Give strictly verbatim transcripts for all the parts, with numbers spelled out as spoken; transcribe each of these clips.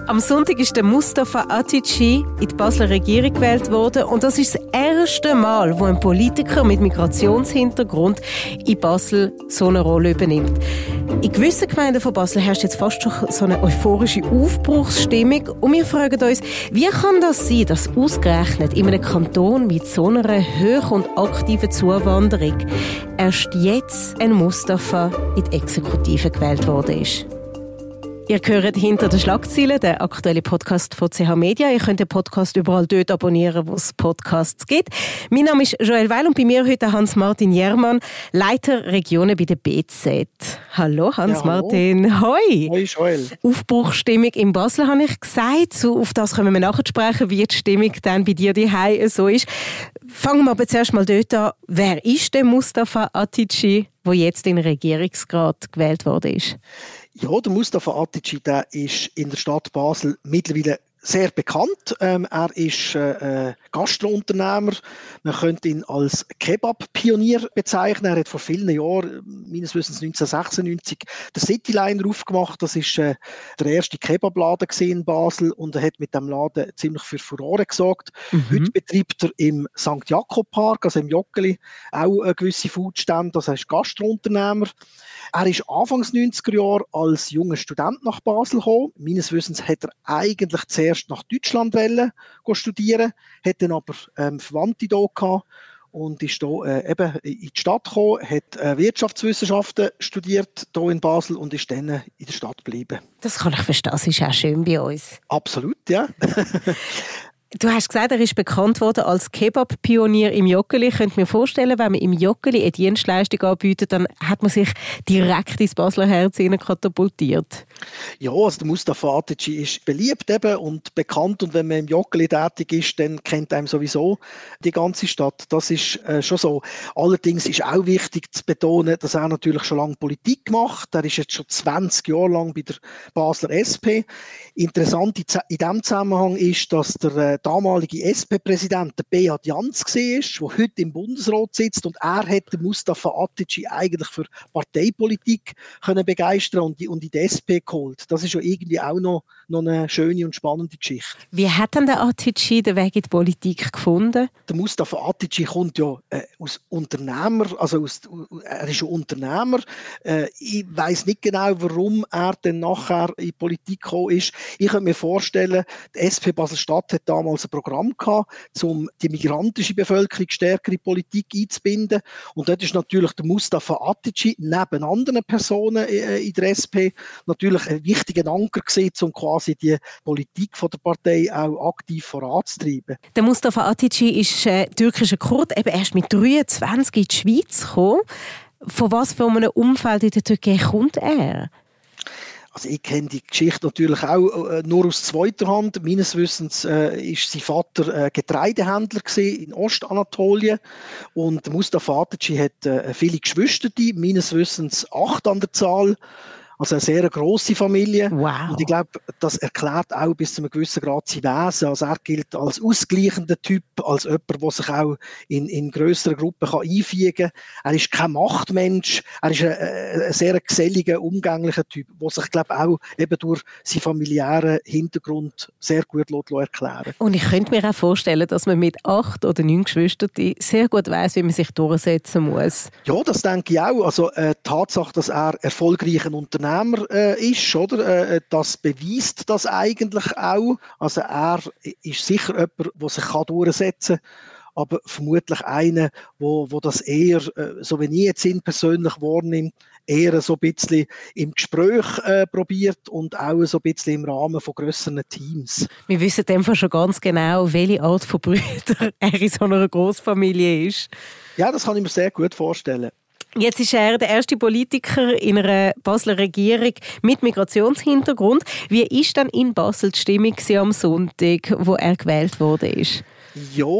Am Sonntag ist der Mustafa Atici in die Basler Regierung gewählt worden und das ist das erste Mal, wo ein Politiker mit Migrationshintergrund in Basel so eine Rolle übernimmt. In gewissen Gemeinden von Basel herrscht jetzt fast schon so eine euphorische Aufbruchsstimmung und wir fragen uns, wie kann das sein, dass ausgerechnet in einem Kanton mit so einer hohen und aktiven Zuwanderung erst jetzt ein Mustafa in die Exekutive gewählt worden ist? Ihr hört «Hinter den Schlagzeilen», der aktuelle Podcast von C H Media. Ihr könnt den Podcast überall dort abonnieren, wo es Podcasts gibt. Mein Name ist Joël Weil und bei mir heute Hans-Martin Jermann, Leiter Regionen bei der B Z. Hallo Hans-Martin. Ja, hoi. Hoi Joël. Aufbruchsstimmung in Basel, habe ich gesagt. So, auf das können wir nachher sprechen, wie die Stimmung dann bei dir daheim so ist. Fangen wir aber zuerst mal dort an. Wer ist denn Mustafa Atici, der jetzt in den Regierungsrat gewählt worden ist? Ja, der Mustafa Atici, der ist in der Stadt Basel mittlerweile sehr bekannt. Ähm, er ist äh, Gastrounternehmer. Man könnte ihn als Kebab-Pionier bezeichnen. Er hat vor vielen Jahren, meines Wissens neunzehnhundertsechsundneunzig, den Cityliner aufgemacht. Das ist äh, der erste Kebabladen in Basel und er hat mit dem Laden ziemlich für Furore gesorgt. Mhm. Heute betreibt er im Sankt Jakob Park, also im Joggeli, auch äh, gewisse Foodstände. Also er ist Gastrounternehmer. Er ist Anfangs neunziger Jahre als junger Student nach Basel gekommen. Meines Wissens hat er eigentlich zuerst nach Deutschland wollen, studieren, hat dann aber ähm, Verwandte hier gehabt und ist hier äh, eben in die Stadt gekommen, hat äh, Wirtschaftswissenschaften studiert hier in Basel und ist dann in der Stadt geblieben. Das kann ich verstehen, das ist auch schön bei uns. Absolut, ja. Du hast gesagt, er ist bekannt worden als Kebab-Pionier im Joggeli. Ich könnte mir vorstellen, wenn man im Joggeli eine Dienstleistung anbietet, dann hat man sich direkt ins Basler Herz katapultiert. Ja, also der Mustafa Atici ist beliebt eben und bekannt und wenn man im Joggeli tätig ist, dann kennt einem sowieso die ganze Stadt. Das ist äh, schon so. Allerdings ist auch wichtig zu betonen, dass er natürlich schon lange Politik macht. Er ist jetzt schon zwanzig Jahre lang bei der Basler S P. Interessant in diesem Zusammenhang ist, dass der äh, damalige S P-Präsident Beat Jans war, der heute im Bundesrat sitzt und er hätte Mustafa Atici eigentlich für Parteipolitik können begeistern und, die, und in die S P geholt. Das ist ja irgendwie auch noch, noch eine schöne und spannende Geschichte. Wie hat denn der Atici den Weg in die Politik gefunden? Der Mustafa Atici kommt ja äh, aus Unternehmer, also aus, er ist ein Unternehmer. Äh, ich weiss nicht genau, warum er dann nachher in die Politik gekommen ist. Ich könnte mir vorstellen, die S P Basel-Stadt hat damals ein Programm gehabt, um die migrantische Bevölkerung stärker in die Politik einzubinden. Und dort ist natürlich der Mustafa Atici neben anderen Personen in der S P natürlich ein wichtiger Anker gewesen, um quasi die Politik von der Partei auch aktiv voranzutreiben. Der Mustafa Atici ist äh, türkischer Kurd, eben erst mit dreiundzwanzig in die Schweiz gekommen. Von was für einem Umfeld in der Türkei kommt er? Also ich kenne die Geschichte natürlich auch äh, nur aus zweiter Hand. Meines Wissens äh, ist sein Vater äh, Getreidehändler in Ostanatolien und Mustafa Atici hat äh, viele Geschwister, meines Wissens acht an der Zahl. Also eine sehr grosse Familie. Wow. Und ich glaube, das erklärt auch bis zu einem gewissen Grad sein Wesen. Also er gilt als ausgleichender Typ, als jemand, der sich auch in, in grösseren Gruppen kann einfügen kann. Er ist kein Machtmensch. Er ist ein, ein sehr geselliger, umgänglicher Typ, der sich, glaube ich, auch eben durch seinen familiären Hintergrund sehr gut erklären lässt. Und ich könnte mir auch vorstellen, dass man mit acht oder neun Geschwistern sehr gut weiss, wie man sich durchsetzen muss. Ja, das denke ich auch. Also äh, die Tatsache, dass er erfolgreich ein Unternehmer Äh, ist, oder? Äh, das beweist das eigentlich auch. Also er ist sicher jemand, der sich durchsetzen kann, aber vermutlich einer, wo, wo das eher, äh, so wie ich jetzt ihn persönlich wahrnehme, eher so ein bisschen im Gespräch äh, probiert und auch so ein bisschen im Rahmen von grösseren Teams. Wir wissen in dem Fall schon ganz genau, welche Art von Brüdern er in so einer Grossfamilie ist. Ja, das kann ich mir sehr gut vorstellen. Jetzt ist er der erste Politiker in einer Basler Regierung mit Migrationshintergrund. Wie ist dann in Basel die Stimmung am Sonntag, wo er gewählt wurde? Ja,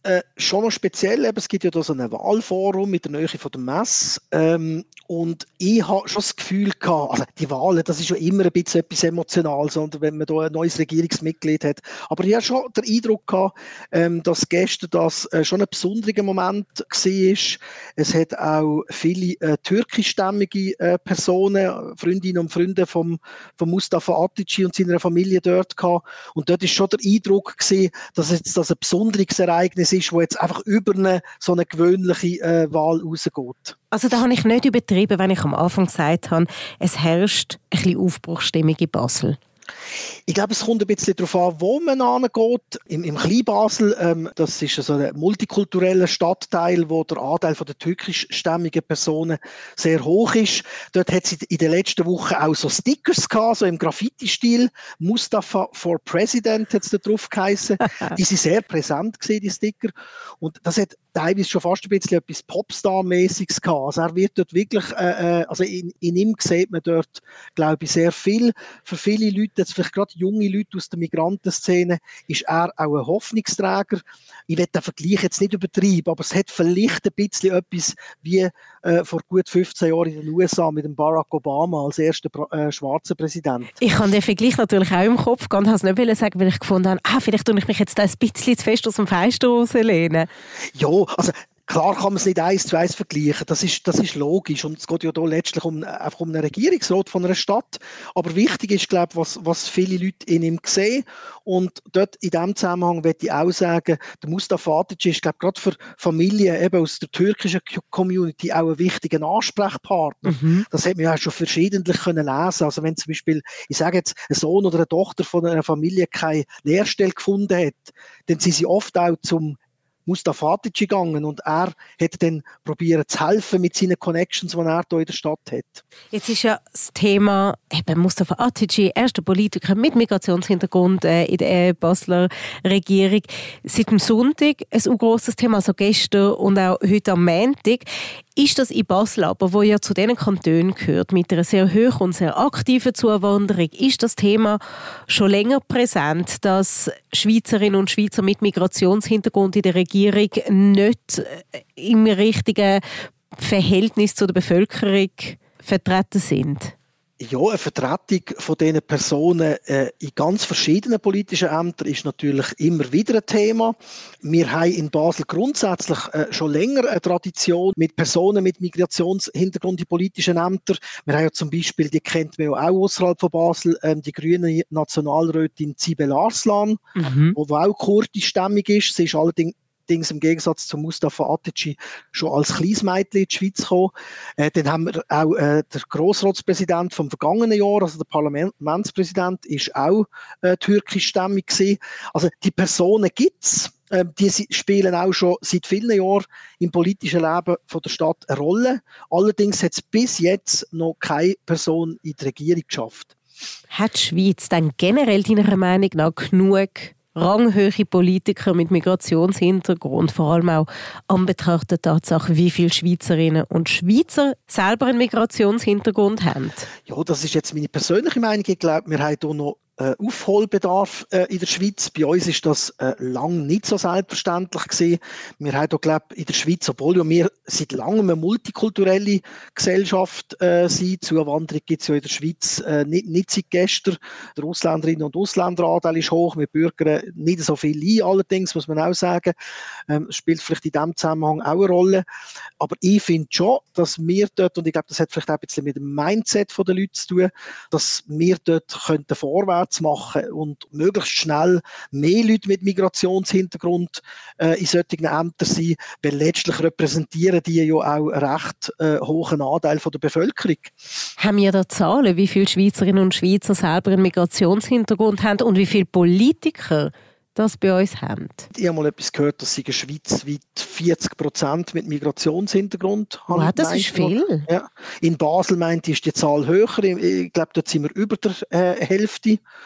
äh, schon noch speziell. Eben, es gibt ja da so ein Wahlforum mit der Nähe von der Messe. Ähm, und ich habe schon das Gefühl gehabt, also die Wahlen, das ist ja immer ein bisschen etwas Emotionales, wenn man da ein neues Regierungsmitglied hat. Aber ich habe schon den Eindruck gehabt, ähm, dass gestern das äh, schon ein besonderer Moment war. Es hat auch viele äh, türkischstämmige äh, Personen, Freundinnen und Freunde vom, vom Mustafa Atici und seiner Familie dort gehabt. Und dort ist schon der Eindruck gewesen, dass jetzt das ein besonderes Ereignis ist, wo jetzt einfach über eine so eine gewöhnliche äh, Wahl rausgeht. Also da habe ich nicht übertrieben, wenn ich am Anfang gesagt habe, es herrscht ein bisschen Aufbruchsstimmung in Basel. Ich glaube, es kommt ein bisschen darauf an, wo man angeht. Im, im Kleinbasel, ähm, das ist so ein multikultureller Stadtteil, wo der Anteil der türkischstämmigen Personen sehr hoch ist. Dort hat es in den letzten Wochen auch so Stickers gehabt, so im Graffiti-Stil. Mustafa for President hat es da drauf geheissen. Die sind sehr präsent gewesen, die Sticker. Und das hat teilweise schon fast ein bisschen etwas Popstar-mäßiges gehabt. Also er wird dort wirklich, äh, also in, in ihm sieht man dort, glaube ich, sehr viel. Für viele Leute, jetzt vielleicht gerade junge Leute aus der Migrantenszene, ist er auch ein Hoffnungsträger. Ich will den Vergleich jetzt nicht übertreiben, aber es hat vielleicht ein bisschen etwas wie äh, vor gut fünfzehn Jahren in den U S A mit dem Barack Obama als erster äh, schwarzer Präsident. Ich habe den Vergleich natürlich auch im Kopf gehabt und wollte es nicht sagen, weil ich gefunden habe, ah, vielleicht tue ich mich jetzt ein bisschen zu fest aus dem Fenster rauslehnen. Ja, also klar kann man es nicht eins zu eins vergleichen, das ist, das ist logisch und es geht ja da letztlich um, einfach um einen Regierungsrat von einer Stadt, aber wichtig ist, glaube ich, was, was viele Leute in ihm sehen und dort in diesem Zusammenhang möchte ich auch sagen, der Mustafa Atici ist, glaube ich, gerade für Familien eben aus der türkischen Community auch ein wichtiger Ansprechpartner. Mhm. Das hat man ja schon verschiedentlich können lesen, also wenn zum Beispiel, ich sage jetzt, ein Sohn oder eine Tochter von einer Familie keine Lehrstelle gefunden hat, dann sind sie oft auch zum Mustafa Atici gegangen und er hat dann probiert zu helfen mit seinen Connections, die er hier in der Stadt hat. Jetzt ist ja das Thema eben Mustafa Atici, erster Politiker mit Migrationshintergrund äh, in der Basler Regierung. Seit dem Sonntag ein grosses Thema, also gestern und auch heute am Montag. Ist das in Basel aber, wo ja zu diesen Kantonen gehört, mit einer sehr hohen und sehr aktiven Zuwanderung, ist das Thema schon länger präsent, dass Schweizerinnen und Schweizer mit Migrationshintergrund in der Regierung nicht im richtigen Verhältnis zu der Bevölkerung vertreten sind? Ja, eine Vertretung von diesen Personen äh, in ganz verschiedenen politischen Ämtern ist natürlich immer wieder ein Thema. Wir haben in Basel grundsätzlich äh, schon länger eine Tradition mit Personen mit Migrationshintergrund in politischen Ämtern. Wir haben ja zum Beispiel, die kennt man ja auch außerhalb von Basel, ähm, die grüne Nationalrätin Sibel Arslan, mhm. die auch kurdischstämmig ist. Sie ist allerdings im Gegensatz zu Mustafa Atici schon als kleines Mädchen in die Schweiz gekommen. Äh, dann haben wir auch äh, der Grossratspräsident vom vergangenen Jahr, also der Parlamentspräsident, ist auch äh, türkischstämmig gewesen. Also die Personen gibt's. Äh, die spielen auch schon seit vielen Jahren im politischen Leben von der Stadt eine Rolle. Allerdings hat es bis jetzt noch keine Person in die Regierung geschafft. Hat die Schweiz dann generell deiner Meinung nach genug ranghohe Politiker mit Migrationshintergrund, vor allem auch an Betracht der Tatsache, wie viele Schweizerinnen und Schweizer selber einen Migrationshintergrund haben? Ja, das ist jetzt meine persönliche Meinung. Ich glaube, wir haben hier noch äh, Aufholbedarf äh, in der Schweiz. Bei uns ist das äh, lange nicht so selbstverständlich gewesen. Wir haben hier, glaube ich, in der Schweiz, obwohl ja wir seit langem eine multikulturelle Gesellschaft äh, sind, Zuwanderung gibt es ja in der Schweiz äh, nicht, nicht seit gestern. Der Ausländerinnen- und Ausländeranteil ist hoch, wir bürgern nicht so viel ein, allerdings muss man auch sagen, ähm, spielt vielleicht in diesem Zusammenhang auch eine Rolle. Aber ich finde schon, dass wir dort, und ich glaube, das hat vielleicht auch ein bisschen mit dem Mindset der Leute zu tun, dass wir dort könnten vorwärts machen und möglichst schnell mehr Leute mit Migrationshintergrund äh, in solchen Ämtern sein, weil letztlich repräsentieren die ja auch einen recht äh, hohen Anteil von der Bevölkerung. Haben wir da Zahlen, wie viele Schweizerinnen und Schweizer selber einen Migrationshintergrund haben und wie viele Politiker das bei uns haben? Ich habe mal etwas gehört, dass sie schweizweit vierzig Prozent mit Migrationshintergrund haben. Wow, das ist viel. Ja. In Basel meinte ich, ist die Zahl höher. Ich glaube, dort sind wir über der äh, Hälfte.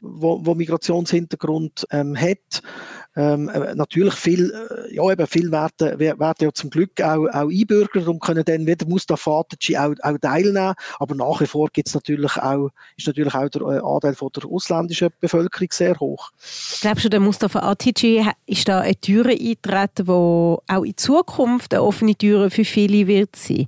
wo, wo Migrationshintergrund ähm, hat. Ähm, äh, natürlich viel, äh, ja eben viel werden, werden ja zum Glück auch, auch einbürgert und können dann wieder Mustafa Atatürk auch, auch teilnehmen. Aber nach wie vor gibt's natürlich auch, ist natürlich auch der äh, Anteil von der ausländischen Bevölkerung sehr hoch. Glaubst du, der Mustafa Atatürk ist da eine Türe eingetreten, die auch in Zukunft eine offene Türe für viele wird sein?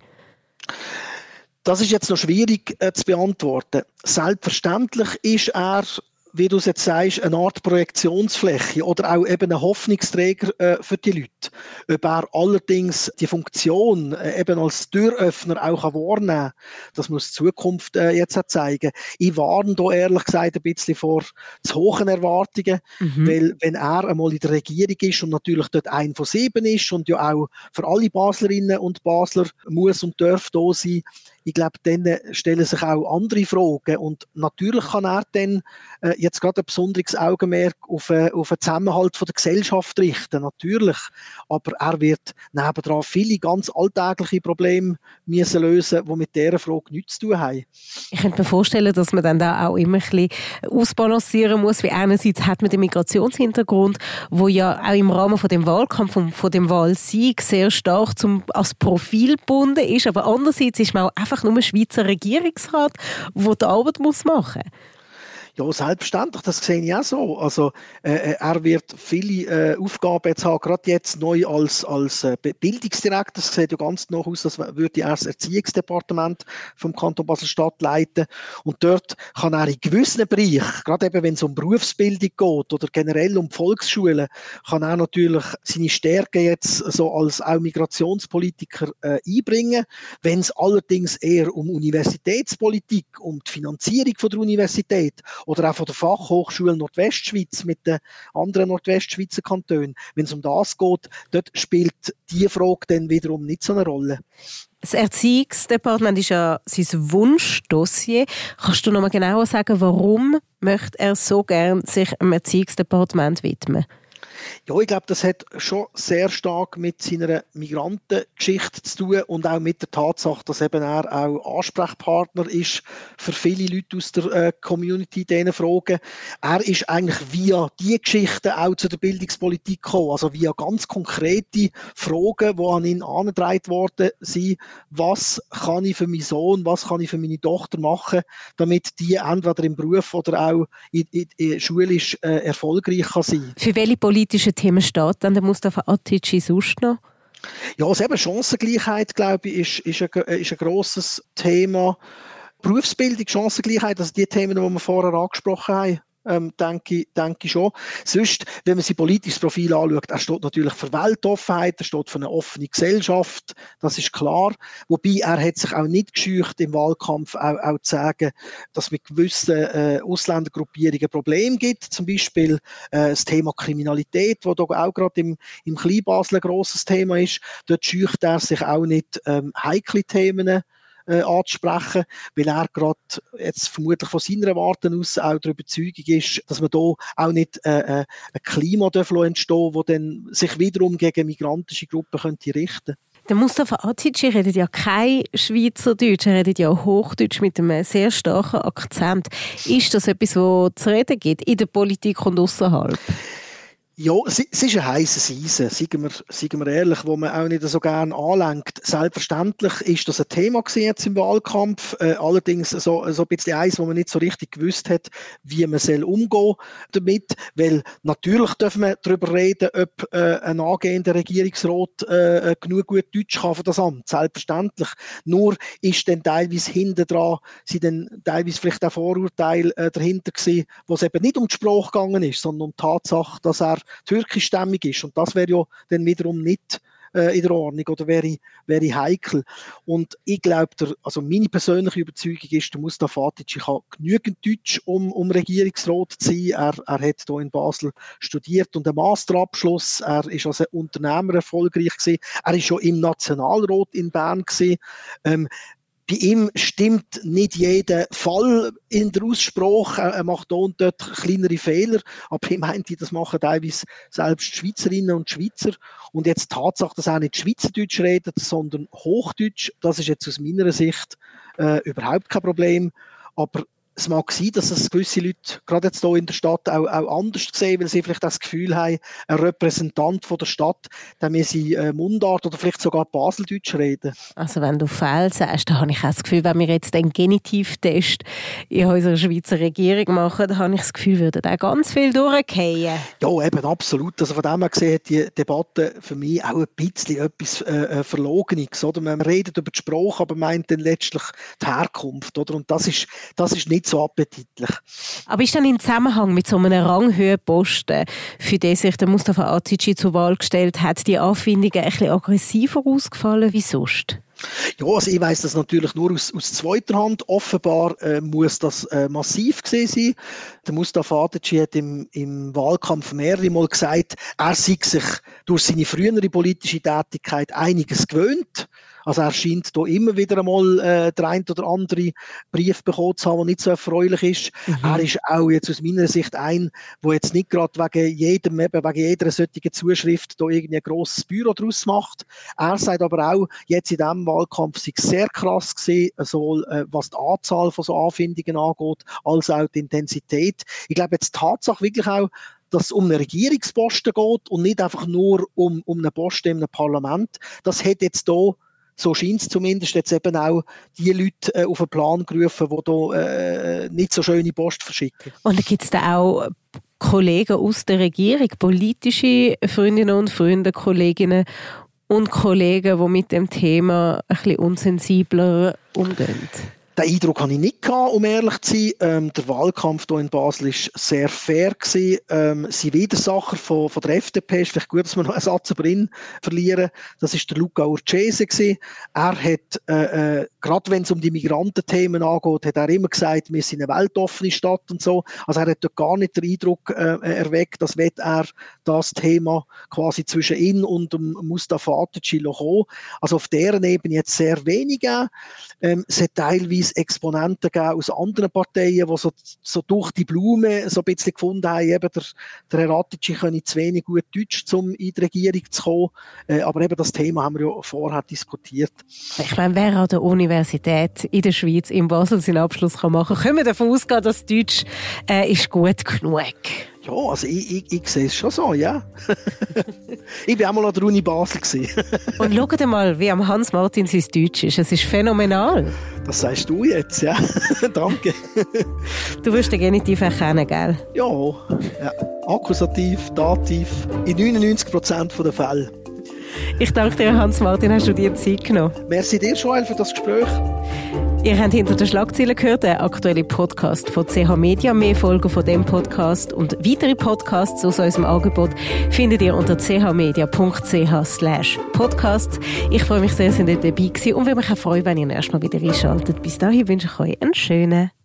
Das ist jetzt noch schwierig äh, zu beantworten. Selbstverständlich ist er, wie du es jetzt sagst, eine Art Projektionsfläche oder auch eben ein Hoffnungsträger äh, für die Leute. Ob er allerdings die Funktion äh, eben als Türöffner auch kann wahrnehmen kann, das muss die Zukunft äh, jetzt auch zeigen. Ich warne da ehrlich gesagt ein bisschen vor zu hohen Erwartungen, mhm. weil wenn er einmal in der Regierung ist und natürlich dort ein von sieben ist und ja auch für alle Baslerinnen und Basler muss und darf da sein, ich glaube, dann stellen sich auch andere Fragen und natürlich kann er dann äh, jetzt gerade ein besonderes Augenmerk auf, äh, auf den Zusammenhalt von der Gesellschaft richten, natürlich. Aber er wird nebendran viele ganz alltägliche Probleme müssen lösen, die mit dieser Frage nichts zu tun haben. Ich könnte mir vorstellen, dass man dann da auch immer ein bisschen ausbalancieren muss, wie einerseits hat man den Migrationshintergrund, wo ja auch im Rahmen von dem Wahlkampf, von, von dem Wahlsieg sehr stark zum, als Profil gebunden ist, aber andererseits ist man auch einfach nur ein Schweizer Regierungsrat, der die Arbeit muss machen muss. Ja, selbstverständlich, das sehe ich auch so. Also, äh, er wird viele äh, Aufgaben jetzt haben, gerade jetzt neu als, als äh, Bildungsdirektor. Das sieht ja ganz noch aus, als würde er das Erziehungsdepartement vom Kanton Basel-Stadt leiten. Und dort kann er in gewissen Bereichen, gerade eben wenn es um Berufsbildung geht oder generell um Volksschulen, kann er natürlich seine Stärken jetzt so als auch Migrationspolitiker äh, einbringen. Wenn es allerdings eher um Universitätspolitik, um die Finanzierung von der Universität oder auch von der Fachhochschule Nordwestschweiz mit den anderen Nordwestschweizer Kantonen. Wenn es um das geht, dort spielt diese Frage dann wiederum nicht so eine Rolle. Das Erziehungsdepartement ist ja sein Wunschdossier. Kannst du noch mal genauer sagen, warum möchte er so gern sich dem Erziehungsdepartement widmen? Ja, ich glaube, das hat schon sehr stark mit seiner Migrantengeschichte zu tun und auch mit der Tatsache, dass eben er auch Ansprechpartner ist für viele Leute aus der äh, Community, diesen Fragen. Er ist eigentlich via diese Geschichte auch zu der Bildungspolitik gekommen, also via ganz konkrete Fragen, die an ihn angetragen worden sind. Was kann ich für meinen Sohn, was kann ich für meine Tochter machen, damit die entweder im Beruf oder auch in, in, in schulisch äh, erfolgreich kann sein. Für welche politische Themen steht dann der Mustafa Atatürk sonst noch? Ja, also eben Chancengleichheit, glaube ich, ist, ist, ein, ist ein grosses Thema. Berufsbildung, Chancengleichheit, also die Themen, die wir vorher angesprochen haben, ähm, denke, ich, denke ich schon. Sonst, wenn man sein politisches Profil anschaut, er steht natürlich für Weltoffenheit, er steht für eine offene Gesellschaft, das ist klar. Wobei, er hat sich auch nicht gescheucht, im Wahlkampf auch, auch zu sagen, dass es mit gewissen äh, Ausländergruppierungen Probleme gibt. Zum Beispiel äh, das Thema Kriminalität, das auch gerade im, im Kleinbasel ein grosses Thema ist. Dort scheucht er sich auch nicht ähm, heikle Themen Äh, anzusprechen, weil er gerade jetzt vermutlich von seiner Warte aus auch der Überzeugung ist, dass man da auch nicht äh, äh, ein Klima entstehen darf, das dann sich wiederum gegen migrantische Gruppen könnte richten. Der Mustafa Atatürk redet ja kein Schweizerdeutsch, er redet ja Hochdeutsch mit einem sehr starken Akzent. Ist das etwas, was zu reden gibt in der Politik und außerhalb? Ja, es ist ein heisses Eisen, sagen wir, sagen wir ehrlich, wo man auch nicht so gerne anlenkt. Selbstverständlich ist das ein Thema gewesen jetzt im Wahlkampf, äh, allerdings so, so ein bisschen eins, wo man nicht so richtig gewusst hat, wie man soll umgehen damit, weil natürlich dürfen wir darüber reden, ob äh, ein angehender Regierungsrat äh, genug gut Deutsch kann für das Amt, selbstverständlich. Nur ist dann teilweise hinten dran, sind dann teilweise vielleicht auch Vorurteile äh, dahinter gewesen, wo es eben nicht um die Sprache gegangen ist, sondern um die Tatsache, dass er türkischstämmig ist. Und das wäre ja dann wiederum nicht äh, in der Ordnung oder wäre, wäre heikel. Und ich glaube, also meine persönliche Überzeugung ist, der Mustafa Atatürk kann genügend Deutsch, um, um Regierungsrat zu sein. Er, er hat hier in Basel studiert und einen Masterabschluss. Er ist als Unternehmer erfolgreich gewesen. Er ist schon im Nationalrat in Bern gewesen. Ähm, Bei ihm stimmt nicht jeder Fall in der Aussprache. Er macht da und dort kleinere Fehler. Aber ich meinte, das machen teilweise selbst Schweizerinnen und Schweizer. Und jetzt die Tatsache, dass er nicht Schweizerdeutsch redet, sondern Hochdeutsch, das ist jetzt aus meiner Sicht äh, überhaupt kein Problem. Aber es mag sein, dass es gewisse Leute, gerade jetzt hier in der Stadt, auch, auch anders sehen, weil sie vielleicht das Gefühl haben, ein Repräsentant von der Stadt, der müsse äh, Mundart oder vielleicht sogar Baseldeutsch reden. Also wenn du Fehl sagst, dann habe ich auch das Gefühl, wenn wir jetzt den Genitivtest in unserer Schweizer Regierung machen, dann habe ich das Gefühl, würde da ganz viel durchgehen. Ja, eben, absolut. Also von dem her gesehen hat die Debatte für mich auch ein bisschen etwas äh, Verlogenes. Oder? Man redet über die Sprache, aber meint dann letztlich die Herkunft. Oder? Und das ist, das ist nicht so appetitlich. Aber ist dann im Zusammenhang mit so einem Ranghöhenposten, für den sich der Mustafa Atici zur Wahl gestellt hat, die Anfindungen ein bisschen aggressiver ausgefallen wie sonst? Ja, also ich weiss das natürlich nur aus, aus zweiter Hand. Offenbar äh, muss das äh, massiv gewesen sein. Der Mustafa Atici hat im, im Wahlkampf mehrere Mal gesagt, er sei sich durch seine frühere politische Tätigkeit einiges gewöhnt. Also er scheint hier immer wieder einmal äh, der ein oder andere Brief bekommen zu haben, der nicht so erfreulich ist. Mhm. Er ist auch jetzt aus meiner Sicht ein, der jetzt nicht gerade wegen jedem, eben wegen jeder solchen Zuschrift da irgendwie ein grosses Büro draus macht. Er sagt aber auch, jetzt in diesem Wahlkampf sei es sehr krass gewesen, sowohl äh, was die Anzahl von so Anfindungen angeht, als auch die Intensität. Ich glaube jetzt die Tatsache wirklich auch, dass es um einen Regierungsposten geht und nicht einfach nur um, um einen Posten in einem Parlament. Das hat jetzt hier, so scheint es zumindest, jetzt eben auch die Leute äh, auf den Plan gerufen, die hier äh, nicht so schöne Post verschicken. Und gibt es da auch Kollegen aus der Regierung, politische Freundinnen und Freunde, Kolleginnen und Kollegen, die mit dem Thema ein bisschen unsensibler umgehen? Den Eindruck hatte ich nicht gehabt, um ehrlich zu sein. Ähm, der Wahlkampf hier in Basel war sehr fair gewesen. Ähm, sein Widersacher von, von der F D P, ist vielleicht gut, dass wir noch einen Satz über ihn verlieren. Das war der Luca Urcese gewesen. Er hat, äh, äh, gerade wenn es um die Migrantenthemen angeht, hat er immer gesagt, wir sind eine weltoffene Stadt und so. Also er hat dort gar nicht den Eindruck äh, erweckt, dass er das Thema quasi zwischen ihn und dem Mustafa Atici kommen. Also auf deren Ebene jetzt sehr wenig gegeben. Ähm, es hat teilweise Exponenten gegeben aus anderen Parteien, die so, so durch die Blume so ein bisschen gefunden haben, eben der, der Herr Atici könne zu wenig gut Deutsch, um in die Regierung zu kommen. Äh, aber eben das Thema haben wir ja vorher diskutiert. Ich meine, wer an der Universität in der Schweiz in Basel seinen Abschluss kann machen kann, können wir davon ausgehen, dass Deutsch äh, ist gut genug. Ja, also ich, ich, ich sehe es schon so, ja. Ich war auch mal an der Uni Basel. Und schau dir mal, wie am Hans-Martin sein Deutsch ist. Es ist phänomenal. Das sagst du jetzt, ja. Danke. Du wirst den Genitiv erkennen, gell? Ja, ja. Akkusativ, Dativ, in neunundneunzig Prozent der Fälle. Ich danke dir, Hans-Martin, hast du dir Zeit genommen. Merci dir, Joel, für das Gespräch. Ihr habt hinter den Schlagzeilen gehört, der aktuelle Podcast von C H Media. Mehr Folgen von dem Podcast und weitere Podcasts aus unserem Angebot findet ihr unter c h media punkt c h slash podcasts. Ich freue mich sehr, dass ihr dabei gewesen und würde mich auch freuen, wenn ihr nächstes Mal wieder einschaltet. Bis dahin wünsche ich euch einen schönen